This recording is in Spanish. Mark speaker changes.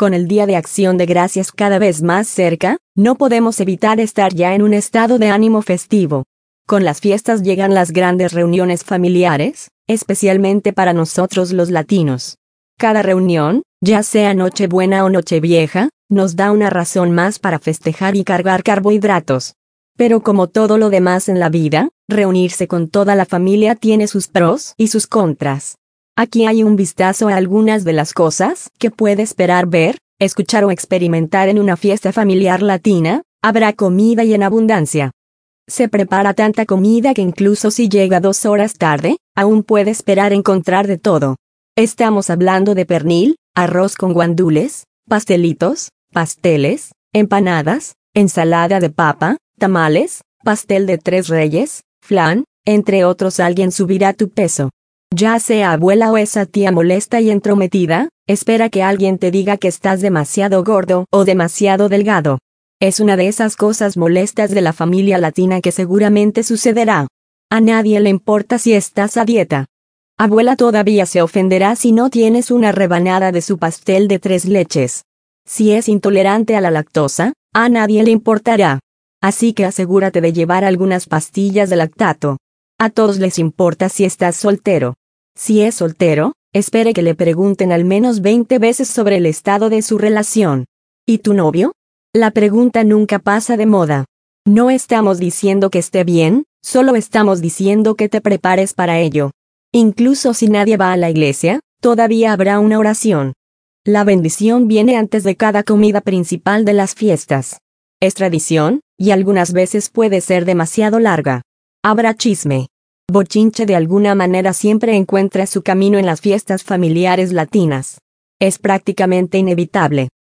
Speaker 1: Con el Día de Acción de Gracias cada vez más cerca, no podemos evitar estar ya en un estado de ánimo festivo. Con las fiestas llegan las grandes reuniones familiares, especialmente para nosotros los latinos. Cada reunión, ya sea Nochebuena o Nochevieja, nos da una razón más para festejar y cargar carbohidratos. Pero como todo lo demás en la vida, reunirse con toda la familia tiene sus pros y sus contras. Aquí hay un vistazo a algunas de las cosas que puede esperar ver, escuchar o experimentar en una fiesta familiar latina. Habrá comida y en abundancia. Se prepara tanta comida que incluso si llega 2 horas tarde, aún puede esperar encontrar de todo. Estamos hablando de pernil, arroz con guandules, pastelitos, pasteles, empanadas, ensalada de papa, tamales, pastel de 3 reyes, flan, entre otros. Alguien subirá tu peso. Ya sea abuela o esa tía molesta y entrometida, espera que alguien te diga que estás demasiado gordo o demasiado delgado. Es una de esas cosas molestas de la familia latina que seguramente sucederá. A nadie le importa si estás a dieta. Abuela todavía se ofenderá si no tienes una rebanada de su pastel de 3 leches. Si es intolerante a la lactosa, a nadie le importará. Así que asegúrate de llevar algunas pastillas de lactato. A todos les importa si estás soltero. Si es soltero, espere que le pregunten al menos 20 veces sobre el estado de su relación. ¿Y tu novio? La pregunta nunca pasa de moda. No estamos diciendo que esté bien, solo estamos diciendo que te prepares para ello. Incluso si nadie va a la iglesia, todavía habrá una oración. La bendición viene antes de cada comida principal de las fiestas. Es tradición, y algunas veces puede ser demasiado larga. Habrá chisme. Bochinche de alguna manera siempre encuentra su camino en las fiestas familiares latinas. Es prácticamente inevitable.